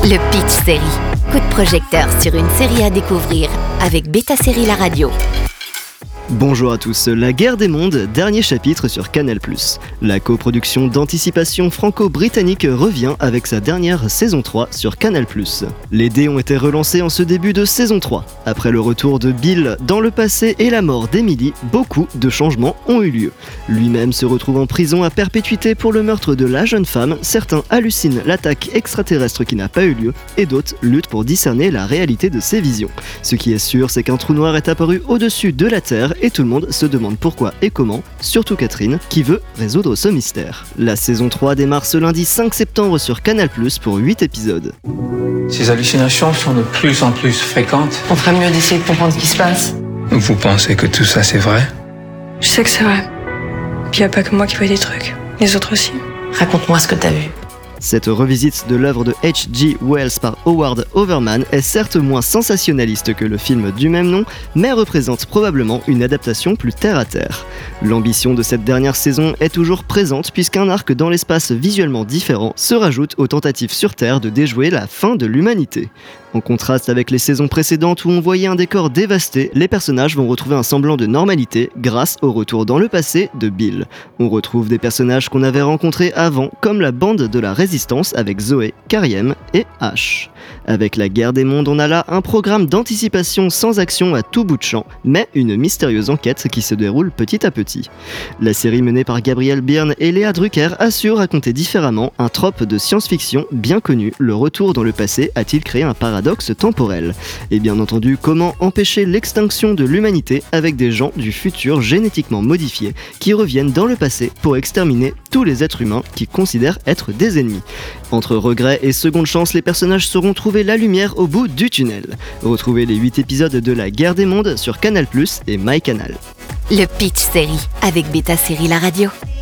Le Pitch Série. Coup de projecteur sur une série à découvrir avec Beta Série La Radio. Bonjour à tous, La Guerre des Mondes, dernier chapitre sur Canal+. La coproduction d'anticipation franco-britannique revient avec sa dernière saison 3 sur Canal+. Les dés ont été relancés en ce début de saison 3. Après le retour de Bill dans le passé et la mort d'Emily, beaucoup de changements ont eu lieu. Lui-même se retrouve en prison à perpétuité pour le meurtre de la jeune femme, certains hallucinent l'attaque extraterrestre qui n'a pas eu lieu, et d'autres luttent pour discerner la réalité de ces visions. Ce qui est sûr, c'est qu'un trou noir est apparu au-dessus de la Terre, et tout le monde se demande pourquoi et comment, surtout Catherine, qui veut résoudre ce mystère. La saison 3 démarre ce lundi 5 septembre sur Canal+, pour 8 épisodes. Ces hallucinations sont de plus en plus fréquentes. On ferait mieux d'essayer de comprendre ce qui se passe. Vous pensez que tout ça c'est vrai? Je sais que c'est vrai. Puis y a pas que moi qui vois des trucs. Les autres aussi. Raconte-moi ce que t'as vu. Cette revisite de l'œuvre de H.G. Wells par Howard Overman est certes moins sensationnaliste que le film du même nom, mais représente probablement une adaptation plus terre-à-terre. L'ambition de cette dernière saison est toujours présente puisqu'un arc dans l'espace visuellement différent se rajoute aux tentatives sur Terre de déjouer la fin de l'humanité. En contraste avec les saisons précédentes où on voyait un décor dévasté, les personnages vont retrouver un semblant de normalité grâce au retour dans le passé de Bill. On retrouve des personnages qu'on avait rencontrés avant, comme la bande de la Résistance avec Zoé, Kariem et Ash. Avec La Guerre des Mondes, on a là un programme d'anticipation sans action à tout bout de champ, mais une mystérieuse enquête qui se déroule petit à petit. La série menée par Gabriel Byrne et Léa Drucker a su raconter différemment un trope de science-fiction bien connu, le retour dans le passé a-t-il créé un paradoxe temporel. Et bien entendu, comment empêcher l'extinction de l'humanité avec des gens du futur génétiquement modifiés qui reviennent dans le passé pour exterminer tous les êtres humains qu'ils considèrent être des ennemis. Entre regrets et seconde chance, les personnages sauront trouver la lumière au bout du tunnel. Retrouvez les 8 épisodes de La Guerre des Mondes sur Canal+ et MyCanal. Le Pitch Série avec Beta Série La Radio.